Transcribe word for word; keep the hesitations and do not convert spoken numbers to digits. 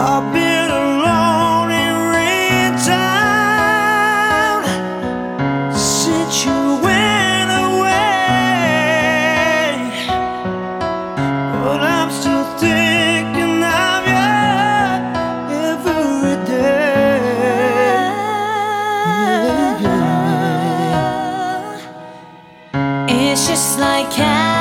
I've been alone in town since you went away, but I'm still thinking of you every day. It's just like how